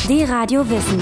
D-Radio Wissen.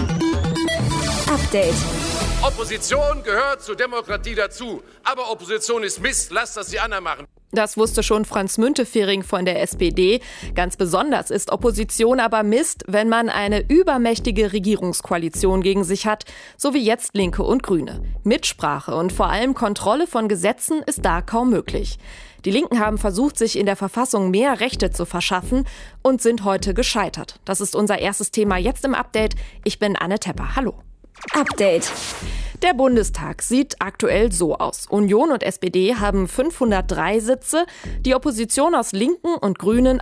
Update. Opposition gehört zur Demokratie dazu. Aber Opposition ist Mist, lasst das die anderen machen. Das wusste schon Franz Müntefering von der SPD. Ganz besonders ist Opposition aber Mist, wenn man eine übermächtige Regierungskoalition gegen sich hat, so wie jetzt Linke und Grüne. Mitsprache und vor allem Kontrolle von Gesetzen ist da kaum möglich. Die Linken haben versucht, sich in der Verfassung mehr Rechte zu verschaffen und sind heute gescheitert. Das ist unser erstes Thema jetzt im Update. Ich bin Anne Tepper. Hallo. Update. Der Bundestag sieht aktuell so aus. Union und SPD haben 503 Sitze, die Opposition aus Linken und Grünen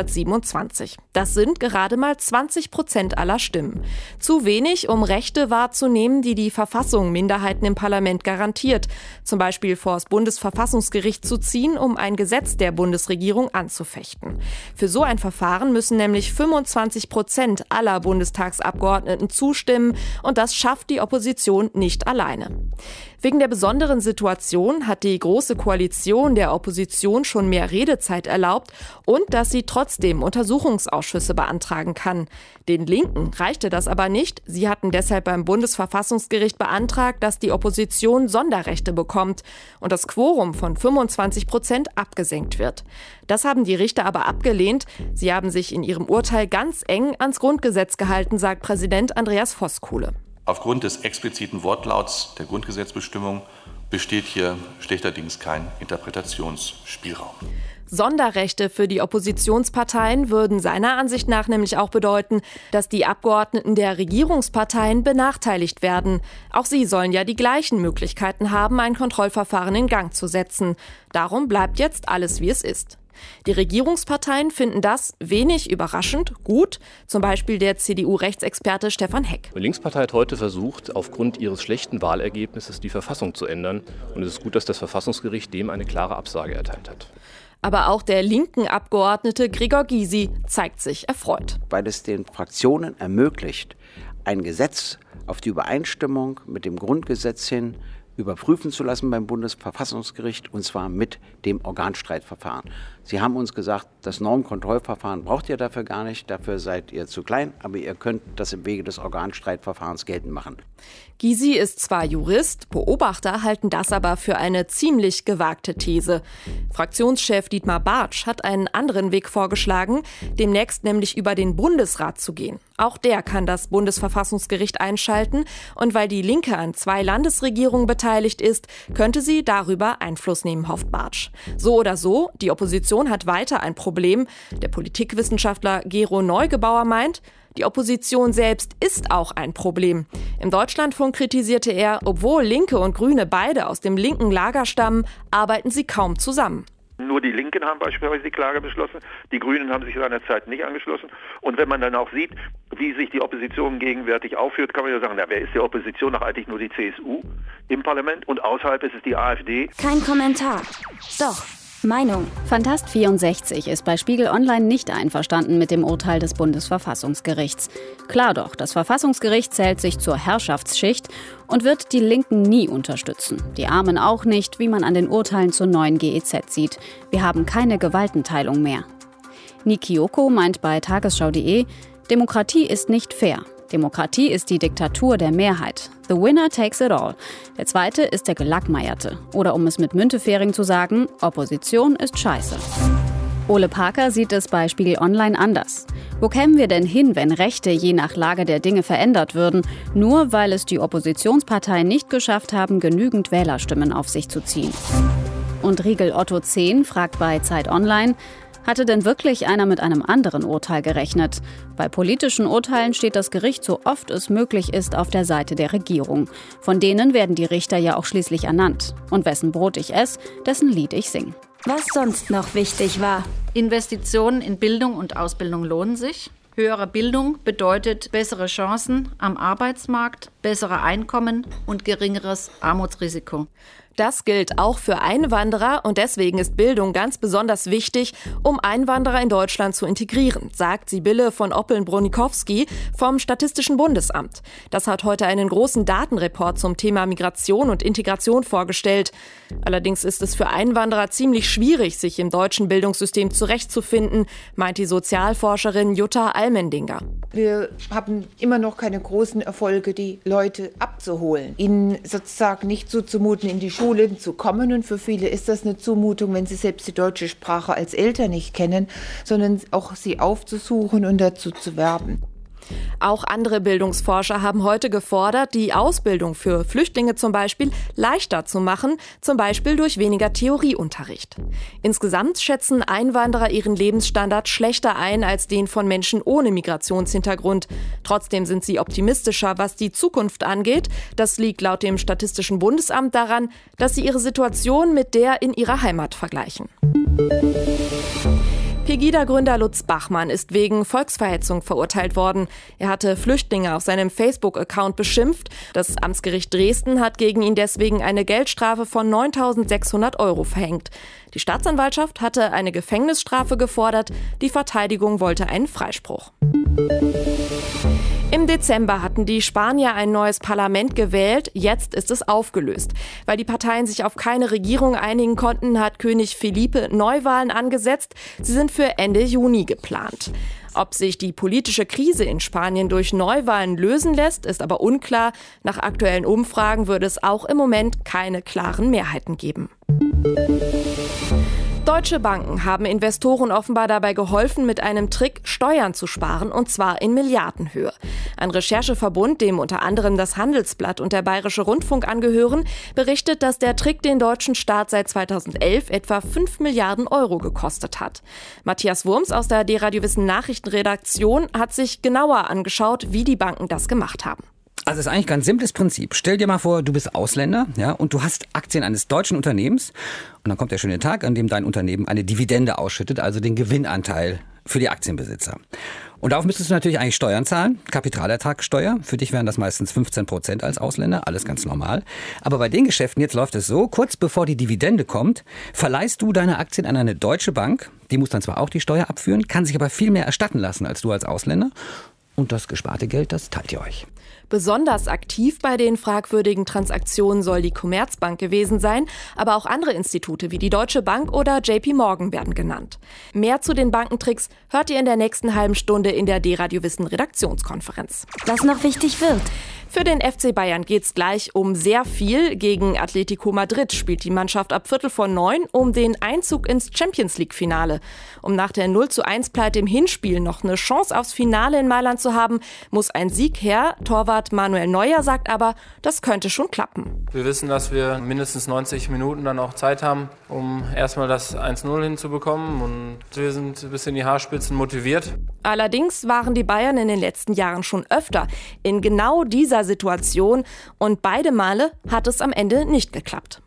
127. Das sind gerade mal 20% aller Stimmen. Zu wenig, um Rechte wahrzunehmen, die die Verfassung Minderheiten im Parlament garantiert. Zum Beispiel vor das Bundesverfassungsgericht zu ziehen, um ein Gesetz der Bundesregierung anzufechten. Für so ein Verfahren müssen nämlich 25% aller Bundestagsabgeordneten zustimmen und das schafft die Opposition nicht alleine. Wegen der besonderen Situation hat die Große Koalition der Opposition schon mehr Redezeit erlaubt und dass sie trotzdem Untersuchungsausschüsse beantragen kann. Den Linken reichte das aber nicht. Sie hatten deshalb beim Bundesverfassungsgericht beantragt, dass die Opposition Sonderrechte bekommt und das Quorum von 25% abgesenkt wird. Das haben die Richter aber abgelehnt. Sie haben sich in ihrem Urteil ganz eng ans Grundgesetz gehalten, sagt Präsident Andreas Voskuhle. Aufgrund des expliziten Wortlauts der Grundgesetzbestimmung besteht hier schlechterdings kein Interpretationsspielraum. Sonderrechte für die Oppositionsparteien würden seiner Ansicht nach nämlich auch bedeuten, dass die Abgeordneten der Regierungsparteien benachteiligt werden. Auch sie sollen ja die gleichen Möglichkeiten haben, ein Kontrollverfahren in Gang zu setzen. Darum bleibt jetzt alles, wie es ist. Die Regierungsparteien finden das, wenig überraschend, gut. Zum Beispiel der CDU-Rechtsexperte Stefan Heck. Die Linkspartei hat heute versucht, aufgrund ihres schlechten Wahlergebnisses die Verfassung zu ändern. Und es ist gut, dass das Verfassungsgericht dem eine klare Absage erteilt hat. Aber auch der linken Abgeordnete Gregor Gysi zeigt sich erfreut. Weil es den Fraktionen ermöglicht, ein Gesetz auf die Übereinstimmung mit dem Grundgesetz hin überprüfen zu lassen beim Bundesverfassungsgericht, und zwar mit dem Organstreitverfahren. Sie haben uns gesagt, das Normkontrollverfahren braucht ihr dafür gar nicht, dafür seid ihr zu klein, aber ihr könnt das im Wege des Organstreitverfahrens geltend machen. Gysi ist zwar Jurist, Beobachter halten das aber für eine ziemlich gewagte These. Fraktionschef Dietmar Bartsch hat einen anderen Weg vorgeschlagen, demnächst nämlich über den Bundesrat zu gehen. Auch der kann das Bundesverfassungsgericht einschalten und weil die Linke an 2 Landesregierungen beteiligt ist, könnte sie darüber Einfluss nehmen, hofft Bartsch. So oder so, die Opposition hat weiter ein Problem. Der Politikwissenschaftler Gero Neugebauer meint, die Opposition selbst ist auch ein Problem. Im Deutschlandfunk kritisierte er, obwohl Linke und Grüne beide aus dem linken Lager stammen, arbeiten sie kaum zusammen. Nur die Linken haben beispielsweise die Klage beschlossen, die Grünen haben sich seinerzeit nicht angeschlossen. Und wenn man dann auch sieht, wie sich die Opposition gegenwärtig aufführt, kann man ja sagen, na, wer ist die Opposition? Doch eigentlich nur die CSU im Parlament und außerhalb ist es die AfD. Kein Kommentar. Doch. Meinung. Fantast64 ist bei Spiegel Online nicht einverstanden mit dem Urteil des Bundesverfassungsgerichts. Klar doch, das Verfassungsgericht zählt sich zur Herrschaftsschicht und wird die Linken nie unterstützen. Die Armen auch nicht, wie man an den Urteilen zur neuen GEZ sieht. Wir haben keine Gewaltenteilung mehr. Niki Oko meint bei tagesschau.de, Demokratie ist nicht fair. Demokratie ist die Diktatur der Mehrheit. The winner takes it all. Der zweite ist der Gelackmeierte. Oder um es mit Müntefering zu sagen, Opposition ist scheiße. Ole Parker sieht es bei Spiegel Online anders. Wo kämen wir denn hin, wenn Rechte je nach Lage der Dinge verändert würden, nur weil es die Oppositionsparteien nicht geschafft haben, genügend Wählerstimmen auf sich zu ziehen? Und Riegel Otto 10 fragt bei Zeit Online, hatte denn wirklich einer mit einem anderen Urteil gerechnet? Bei politischen Urteilen steht das Gericht, so oft es möglich ist, auf der Seite der Regierung. Von denen werden die Richter ja auch schließlich ernannt. Und wessen Brot ich esse, dessen Lied ich sing. Was sonst noch wichtig war. Investitionen in Bildung und Ausbildung lohnen sich. Höhere Bildung bedeutet bessere Chancen am Arbeitsmarkt, bessere Einkommen und geringeres Armutsrisiko. Das gilt auch für Einwanderer und deswegen ist Bildung ganz besonders wichtig, um Einwanderer in Deutschland zu integrieren, sagt Sibylle von Oppeln-Bronikowski vom Statistischen Bundesamt. Das hat heute einen großen Datenreport zum Thema Migration und Integration vorgestellt. Allerdings ist es für Einwanderer ziemlich schwierig, sich im deutschen Bildungssystem zurechtzufinden, meint die Sozialforscherin Jutta Almendinger. Wir haben immer noch keine großen Erfolge, die Leute abzuholen, ihnen sozusagen nicht so zumuten, in die Schulen zu kommen. Und für viele ist das eine Zumutung, wenn sie selbst die deutsche Sprache als Eltern nicht kennen, sondern auch sie aufzusuchen und dazu zu werben. Auch andere Bildungsforscher haben heute gefordert, die Ausbildung für Flüchtlinge zum Beispiel leichter zu machen, zum Beispiel durch weniger Theorieunterricht. Insgesamt schätzen Einwanderer ihren Lebensstandard schlechter ein als den von Menschen ohne Migrationshintergrund. Trotzdem sind sie optimistischer, was die Zukunft angeht. Das liegt laut dem Statistischen Bundesamt daran, dass sie ihre Situation mit der in ihrer Heimat vergleichen. Pegida-Gründer Lutz Bachmann ist wegen Volksverhetzung verurteilt worden. Er hatte Flüchtlinge auf seinem Facebook-Account beschimpft. Das Amtsgericht Dresden hat gegen ihn deswegen eine Geldstrafe von 9.600 € verhängt. Die Staatsanwaltschaft hatte eine Gefängnisstrafe gefordert. Die Verteidigung wollte einen Freispruch. Im Dezember hatten die Spanier ein neues Parlament gewählt, jetzt ist es aufgelöst. Weil die Parteien sich auf keine Regierung einigen konnten, hat König Felipe Neuwahlen angesetzt. Sie sind für Ende Juni geplant. Ob sich die politische Krise in Spanien durch Neuwahlen lösen lässt, ist aber unklar. Nach aktuellen Umfragen würde es auch im Moment keine klaren Mehrheiten geben. Deutsche Banken haben Investoren offenbar dabei geholfen, mit einem Trick Steuern zu sparen, und zwar in Milliardenhöhe. Ein Rechercheverbund, dem unter anderem das Handelsblatt und der Bayerische Rundfunk angehören, berichtet, dass der Trick den deutschen Staat seit 2011 etwa 5 Milliarden € gekostet hat. Matthias Wurms aus der D-Radio Wissen Nachrichtenredaktion hat sich genauer angeschaut, wie die Banken das gemacht haben. Also es ist eigentlich ein ganz simples Prinzip. Stell dir mal vor, du bist Ausländer, ja, und du hast Aktien eines deutschen Unternehmens. Und dann kommt der schöne Tag, an dem dein Unternehmen eine Dividende ausschüttet, also den Gewinnanteil für die Aktienbesitzer. Und darauf müsstest du natürlich eigentlich Steuern zahlen, Kapitalertragssteuer. Für dich wären das meistens 15% als Ausländer, alles ganz normal. Aber bei den Geschäften, jetzt läuft es so, kurz bevor die Dividende kommt, verleihst du deine Aktien an eine deutsche Bank. Die muss dann zwar auch die Steuer abführen, kann sich aber viel mehr erstatten lassen als du als Ausländer. Und das gesparte Geld, das teilt ihr euch. Besonders aktiv bei den fragwürdigen Transaktionen soll die Commerzbank gewesen sein, aber auch andere Institute wie die Deutsche Bank oder JP Morgan werden genannt. Mehr zu den Bankentricks hört ihr in der nächsten halben Stunde in der D-Radio Wissen Redaktionskonferenz. Was noch wichtig wird. Für den FC Bayern geht's gleich um sehr viel. Gegen Atletico Madrid spielt die Mannschaft ab 8:45 um den Einzug ins Champions-League-Finale. Um nach der 0:1-Pleite im Hinspiel noch eine Chance aufs Finale in Mailand zu haben, muss ein Sieg her. Torwart Manuel Neuer sagt aber, das könnte schon klappen. Wir wissen, dass wir mindestens 90 Minuten dann auch Zeit haben, um erstmal das 1:0 hinzubekommen. Und wir sind bis in die Haarspitzen motiviert. Allerdings waren die Bayern in den letzten Jahren schon öfter in genau dieser Situation und beide Male hat es am Ende nicht geklappt.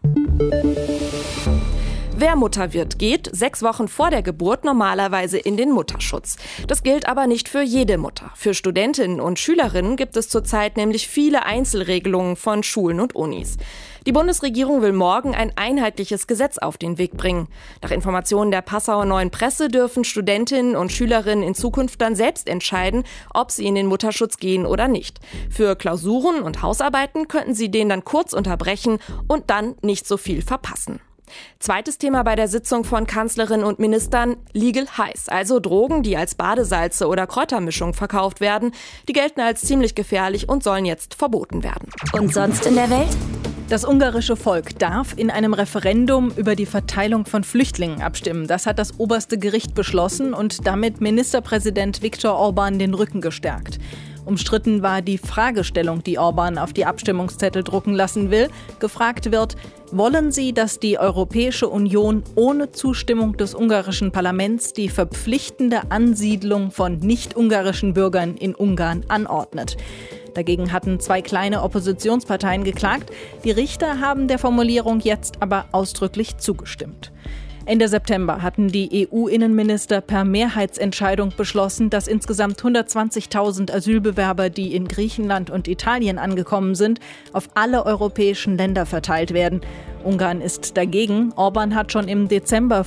Wer Mutter wird, geht 6 Wochen vor der Geburt normalerweise in den Mutterschutz. Das gilt aber nicht für jede Mutter. Für Studentinnen und Schülerinnen gibt es zurzeit nämlich viele Einzelregelungen von Schulen und Unis. Die Bundesregierung will morgen ein einheitliches Gesetz auf den Weg bringen. Nach Informationen der Passauer Neuen Presse dürfen Studentinnen und Schülerinnen in Zukunft dann selbst entscheiden, ob sie in den Mutterschutz gehen oder nicht. Für Klausuren und Hausarbeiten könnten sie den dann kurz unterbrechen und dann nicht so viel verpassen. Zweites Thema bei der Sitzung von Kanzlerin und Ministern: Legal Highs, also Drogen, die als Badesalze oder Kräutermischung verkauft werden. Die gelten als ziemlich gefährlich und sollen jetzt verboten werden. Und sonst in der Welt? Das ungarische Volk darf in einem Referendum über die Verteilung von Flüchtlingen abstimmen. Das hat das oberste Gericht beschlossen und damit Ministerpräsident Viktor Orbán den Rücken gestärkt. Umstritten war die Fragestellung, die Orbán auf die Abstimmungszettel drucken lassen will. Gefragt wird: Wollen Sie, dass die Europäische Union ohne Zustimmung des ungarischen Parlaments die verpflichtende Ansiedlung von nicht-ungarischen Bürgern in Ungarn anordnet? Dagegen hatten 2 kleine Oppositionsparteien geklagt. Die Richter haben der Formulierung jetzt aber ausdrücklich zugestimmt. Ende September hatten die EU-Innenminister per Mehrheitsentscheidung beschlossen, dass insgesamt 120.000 Asylbewerber, die in Griechenland und Italien angekommen sind, auf alle europäischen Länder verteilt werden. Ungarn ist dagegen. Orbán hat schon im Dezember vor dem Europäischen Gerichtshof eine Klage eingereicht.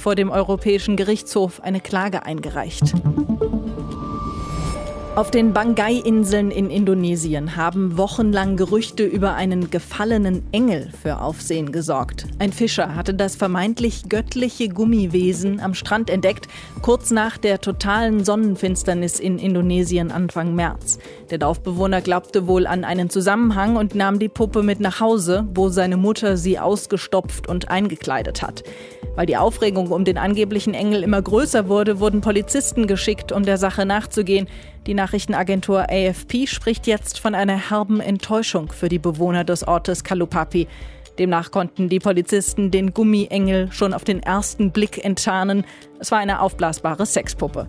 Auf den Bangai-Inseln in Indonesien haben wochenlang Gerüchte über einen gefallenen Engel für Aufsehen gesorgt. Ein Fischer hatte das vermeintlich göttliche Gummiwesen am Strand entdeckt, kurz nach der totalen Sonnenfinsternis in Indonesien Anfang März. Der Dorfbewohner glaubte wohl an einen Zusammenhang und nahm die Puppe mit nach Hause, wo seine Mutter sie ausgestopft und eingekleidet hat. Weil die Aufregung um den angeblichen Engel immer größer wurde, wurden Polizisten geschickt, um der Sache nachzugehen. Die Nachrichtenagentur AFP spricht jetzt von einer herben Enttäuschung für die Bewohner des Ortes Kalupapi. Demnach konnten die Polizisten den Gummiengel schon auf den ersten Blick enttarnen. Es war eine aufblasbare Sexpuppe.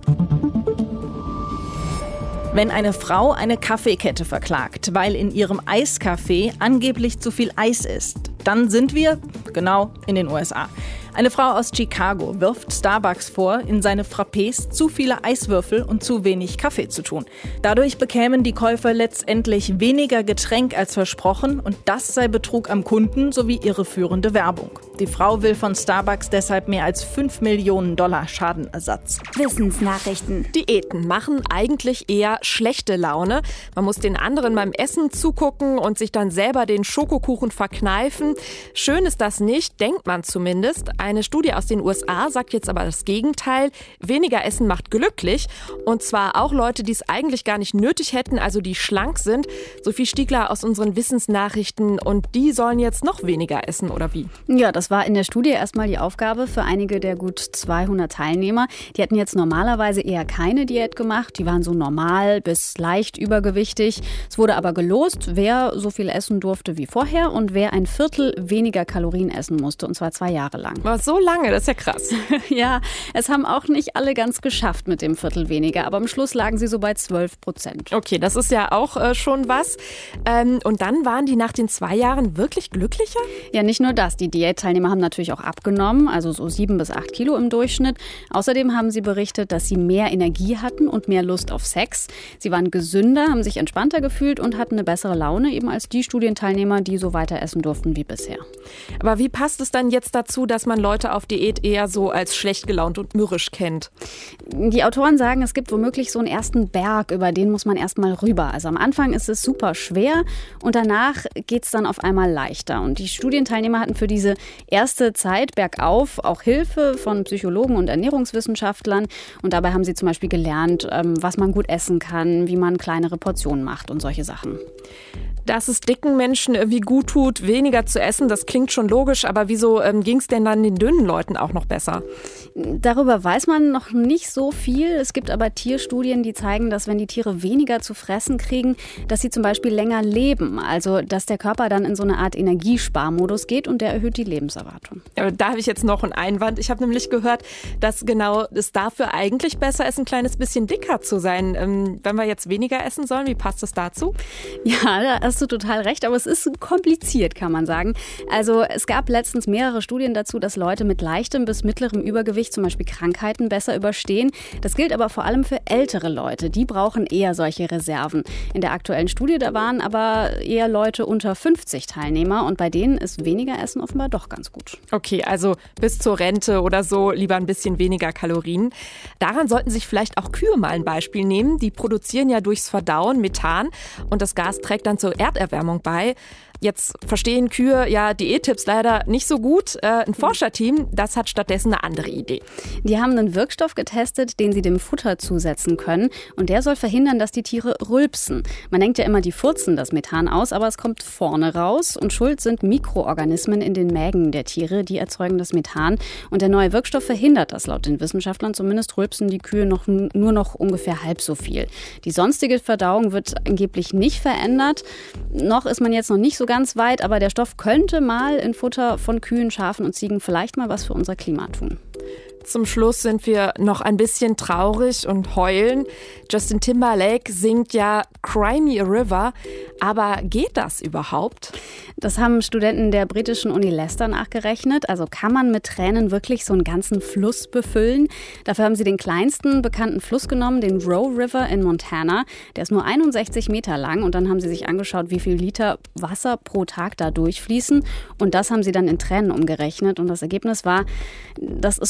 Wenn eine Frau eine Kaffeekette verklagt, weil in ihrem Eiskaffee angeblich zu viel Eis ist, dann sind wir, genau, in den USA. Eine Frau aus Chicago wirft Starbucks vor, in seine Frappés zu viele Eiswürfel und zu wenig Kaffee zu tun. Dadurch bekämen die Käufer letztendlich weniger Getränk als versprochen und das sei Betrug am Kunden sowie irreführende Werbung. Die Frau will von Starbucks deshalb mehr als $5 Millionen Schadenersatz. Wissensnachrichten. Diäten machen eigentlich eher schlechte Laune. Man muss den anderen beim Essen zugucken und sich dann selber den Schokokuchen verkneifen. Schön ist das nicht, denkt man zumindest. Eine Studie aus den USA sagt jetzt aber das Gegenteil. Weniger Essen macht glücklich. Und zwar auch Leute, die es eigentlich gar nicht nötig hätten, also die schlank sind. Sophie Stiegler aus unseren Wissensnachrichten. Und die sollen jetzt noch weniger essen, oder wie? Ja, das war in der Studie erstmal die Aufgabe für einige der gut 200 Teilnehmer. Die hatten jetzt normalerweise eher keine Diät gemacht. Die waren so normal bis leicht übergewichtig. Es wurde aber gelost, wer so viel essen durfte wie vorher und wer ein Viertel weniger Kalorien essen musste. Und zwar 2 Jahre lang. Aber so lange, das ist ja krass. Ja, es haben auch nicht alle ganz geschafft mit dem Viertel weniger. Aber am Schluss lagen sie so bei 12%. Okay, das ist ja auch schon was. Und dann waren die nach den 2 Jahren wirklich glücklicher? Ja, nicht nur das. Die Diätteilnehmer haben natürlich auch abgenommen, also so 7 bis 8 Kilo im Durchschnitt. Außerdem haben sie berichtet, dass sie mehr Energie hatten und mehr Lust auf Sex. Sie waren gesünder, haben sich entspannter gefühlt und hatten eine bessere Laune, eben als die Studienteilnehmer, die so weiter essen durften wie bisher. Aber wie passt es dann jetzt dazu, dass man Leute auf Diät eher so als schlecht gelaunt und mürrisch kennt? Die Autoren sagen, es gibt womöglich so einen ersten Berg, über den muss man erst mal rüber. Also am Anfang ist es super schwer und danach geht es dann auf einmal leichter. Und die Studienteilnehmer hatten für diese erste Zeit bergauf auch Hilfe von Psychologen und Ernährungswissenschaftlern. Und dabei haben sie zum Beispiel gelernt, was man gut essen kann, wie man kleinere Portionen macht und solche Sachen. Dass es dicken Menschen irgendwie gut tut, weniger zu essen, das klingt schon logisch. Aber wieso ging es denn dann den dünnen Leuten auch noch besser? Darüber weiß man noch nicht so viel. Es gibt aber Tierstudien, die zeigen, dass wenn die Tiere weniger zu fressen kriegen, dass sie zum Beispiel länger leben. Also dass der Körper dann in so eine Art Energiesparmodus geht und der erhöht die Lebenserwartung. Aber da habe ich jetzt noch einen Einwand. Ich habe nämlich gehört, dass genau es dafür eigentlich besser ist, ein kleines bisschen dicker zu sein. Wenn wir jetzt weniger essen sollen, wie passt das dazu? Ja, da hast du total recht, aber es ist kompliziert, kann man sagen. Also es gab letztens mehrere Studien dazu, dass Leute mit leichtem bis mittlerem Übergewicht zum Beispiel Krankheiten besser überstehen. Das gilt aber vor allem für ältere Leute. Die brauchen eher solche Reserven. In der aktuellen Studie, da waren aber eher Leute unter 50 Teilnehmer und bei denen ist weniger Essen offenbar doch ganz gut. Okay, also bis zur Rente oder so lieber ein bisschen weniger Kalorien. Daran sollten sich vielleicht auch Kühe mal ein Beispiel nehmen. Die produzieren ja durchs Verdauen Methan und das Gas trägt dann zur Erderwärmung bei. Jetzt verstehen Kühe ja Diättipps leider nicht so gut. Ein Forscherteam, das hat stattdessen eine andere Idee. Die haben einen Wirkstoff getestet, den sie dem Futter zusetzen können. Und der soll verhindern, dass die Tiere rülpsen. Man denkt ja immer, die furzen das Methan aus, aber es kommt vorne raus. Und schuld sind Mikroorganismen in den Mägen der Tiere, die erzeugen das Methan. Und der neue Wirkstoff verhindert das laut den Wissenschaftlern. Zumindest rülpsen die Kühe nur noch ungefähr halb so viel. Die sonstige Verdauung wird angeblich nicht verändert. Noch ist man jetzt noch nicht so ganz weit, aber der Stoff könnte mal in Futter von Kühen, Schafen und Ziegen vielleicht mal was für unser Klima tun. Zum Schluss sind wir noch ein bisschen traurig und heulen. Justin Timberlake singt ja Cry Me a River. Aber geht das überhaupt? Das haben Studenten der britischen Uni Leicester nachgerechnet. Also kann man mit Tränen wirklich so einen ganzen Fluss befüllen? Dafür haben sie den kleinsten bekannten Fluss genommen, den Roe River in Montana. Der ist nur 61 Meter lang. Und dann haben sie sich angeschaut, wie viel Liter Wasser pro Tag da durchfließen. Und das haben sie dann in Tränen umgerechnet. Und das Ergebnis war, das ist schon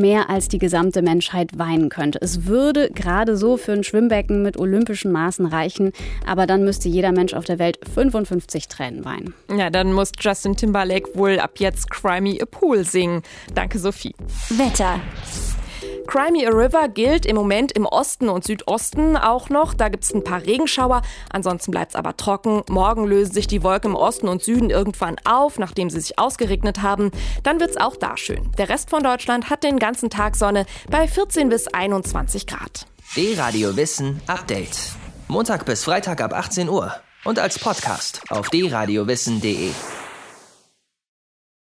mehr als die gesamte Menschheit weinen könnte. Es würde gerade so für ein Schwimmbecken mit olympischen Maßen reichen, aber dann müsste jeder Mensch auf der Welt 55 Tränen weinen. Ja, dann muss Justin Timberlake wohl ab jetzt Cry Me a Pool singen. Danke, Sophie. Wetter. Cry Me a River gilt im Moment im Osten und Südosten auch noch. Da gibt es ein paar Regenschauer, ansonsten bleibt es aber trocken. Morgen lösen sich die Wolken im Osten und Süden irgendwann auf, nachdem sie sich ausgeregnet haben. Dann wird es auch da schön. Der Rest von Deutschland hat den ganzen Tag Sonne bei 14 bis 21 Grad. D-Radio Wissen Update. Montag bis Freitag ab 18 Uhr und als Podcast auf dradio-wissen.de.